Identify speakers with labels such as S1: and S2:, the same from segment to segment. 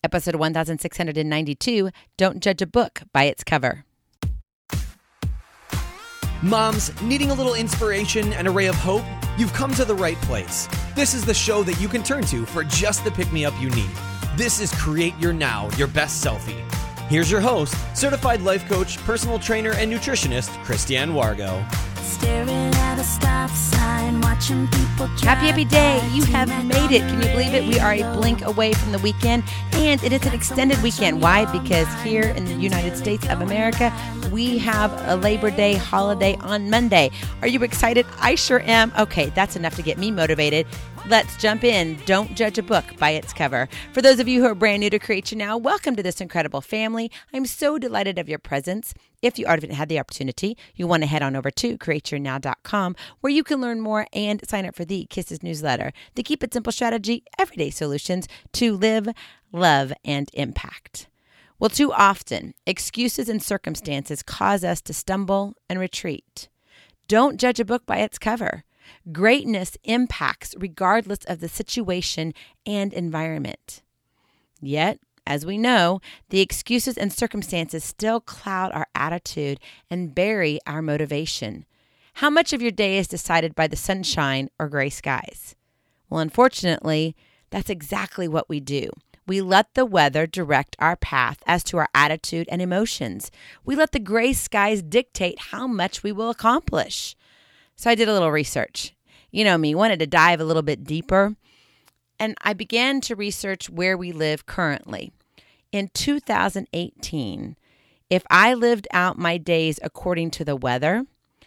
S1: Episode 1692, Don't Judge a Book by Its Cover.
S2: Moms, needing a little inspiration and a ray of hope? You've come to the right place. This is the show that you can turn to for just the pick-me-up you need. This is Create Your Now, Your Best Selfie. Here's your host, certified life coach, personal trainer, and nutritionist, Christiane Wargo.
S3: Staring at a stop sign, watching people
S1: Happy day. You have made it. Can you believe it? We are a blink away from the weekend, and it is an extended weekend. Why? Because here in the United States of America, we have a Labor Day holiday on Monday. Are you excited? I sure am. Okay, that's enough to get me motivated. Let's jump in. Don't judge a book by its cover. For those of you who are brand new to Create Your Now, welcome to this incredible family. I'm so delighted of your presence. If you already had the opportunity, you want to head on over to createyournow.com where you can learn more and sign up for the Kisses newsletter, the Keep It Simple strategy, everyday solutions to live, love, and impact. Well, too often, excuses and circumstances cause us to stumble and retreat. Don't judge a book by its cover. Greatness impacts regardless of the situation and environment. Yet, as we know, the excuses and circumstances still cloud our attitude and bury our motivation. How much of your day is decided by the sunshine or gray skies? Well, unfortunately, that's exactly what we do. We let the weather direct our path as to our attitude and emotions. We let the gray skies dictate how much we will accomplish. So I did a little research. You know me, wanted to dive a little bit deeper. And I began to research where we live currently. In 2018, if I lived out my days according to the weather,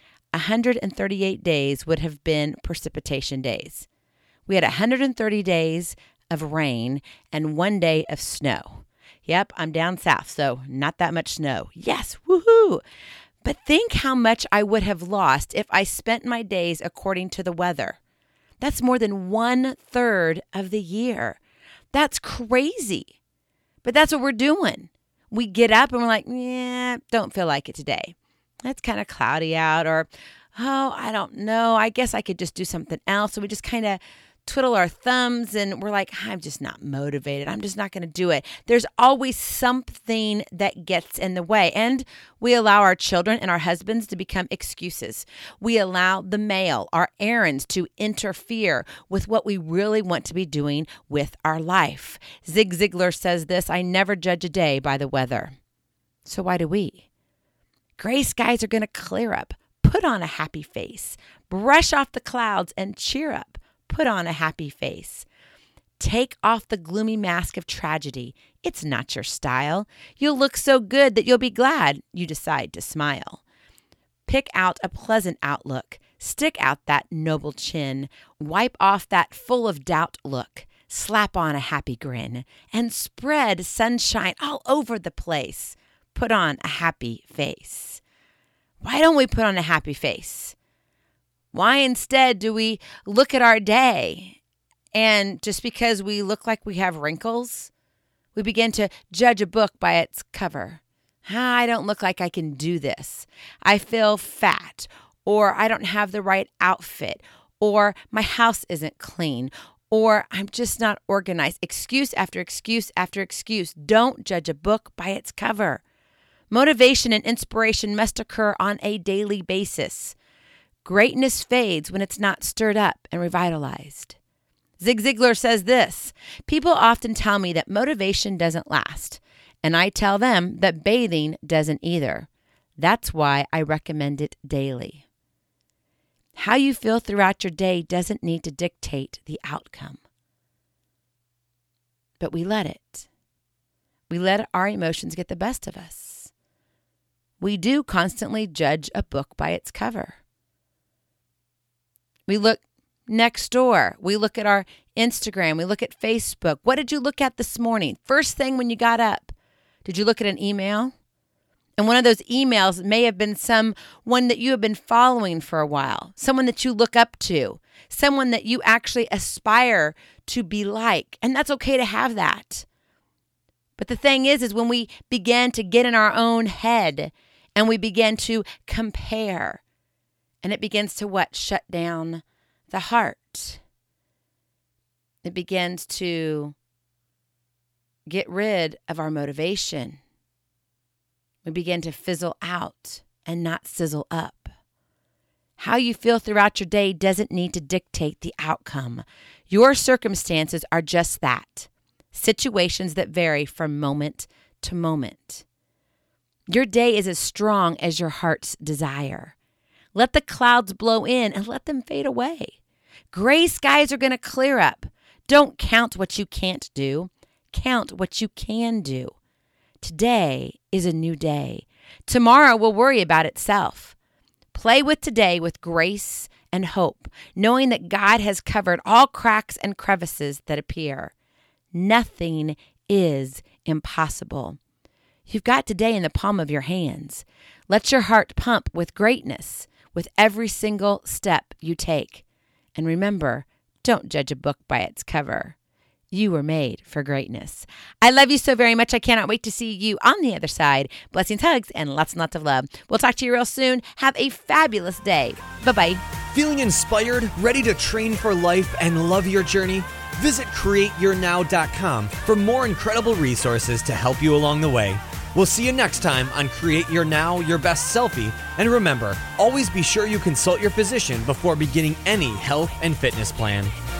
S1: 138 days would have been precipitation days. We had 130 days of rain and 1 day of snow. Yep, I'm down south, so not that much snow. Yes, woohoo! But think how much I would have lost if I spent my days according to the weather. That's more than 1/3 of the year. That's crazy. But that's what we're doing. We get up and we're like, don't feel like it today. It's kind of cloudy out, or, I don't know. I guess I could just do something else. So we just kind of twiddle our thumbs and we're like, I'm just not motivated. I'm just not going to do it. There's always something that gets in the way. And we allow our children and our husbands to become excuses. We allow the mail, our errands, to interfere with what we really want to be doing with our life. Zig Ziglar says this, I never judge a day by the weather. So why do we? Gray skies are going to clear up. Put on a happy face. Brush off the clouds and cheer up. Put on a happy face. Take off the gloomy mask of tragedy. It's not your style. You'll look so good that you'll be glad you decide to smile. Pick out a pleasant outlook. Stick out that noble chin. Wipe off that full of doubt look. Slap on a happy grin and spread sunshine all over the place. Put on a happy face. Why don't we put on a happy face? Why instead do we look at our day and just because we look like we have wrinkles, we begin to judge a book by its cover? I don't look like I can do this. I feel fat, or I don't have the right outfit, or my house isn't clean, or I'm just not organized. Excuse after excuse after excuse. Don't judge a book by its cover. Motivation and inspiration must occur on a daily basis. Greatness fades when it's not stirred up and revitalized. Zig Ziglar says this, people often tell me that motivation doesn't last, and I tell them that bathing doesn't either. That's why I recommend it daily. How you feel throughout your day doesn't need to dictate the outcome. But we let it. We let our emotions get the best of us. We do constantly judge a book by its cover. We look next door. We look at our Instagram. We look at Facebook. What did you look at this morning? First thing when you got up, did you look at an email? And one of those emails may have been someone that you have been following for a while, someone that you look up to, someone that you actually aspire to be like. And that's okay to have that. But the thing is when we begin to get in our own head and we begin to compare, and it begins to what? Shut down the heart. It begins to get rid of our motivation. We begin to fizzle out and not sizzle up. How you feel throughout your day doesn't need to dictate the outcome. Your circumstances are just that, situations that vary from moment to moment. Your day is as strong as your heart's desire. Let the clouds blow in and let them fade away. Gray skies are going to clear up. Don't count what you can't do. Count what you can do. Today is a new day. Tomorrow will worry about itself. Play with today with grace and hope, knowing that God has covered all cracks and crevices that appear. Nothing is impossible. You've got today in the palm of your hands. Let your heart pump with greatness with every single step you take. And remember, don't judge a book by its cover. You were made for greatness. I love you so very much. I cannot wait to see you on the other side. Blessings, hugs, and lots and lots of love. We'll talk to you real soon. Have a fabulous day. Bye-bye.
S2: Feeling inspired, ready to train for life, and love your journey? Visit CreateYourNow.com for more incredible resources to help you along the way. We'll see you next time on Create Your Now, Your Best Selfie. And remember, always be sure you consult your physician before beginning any health and fitness plan.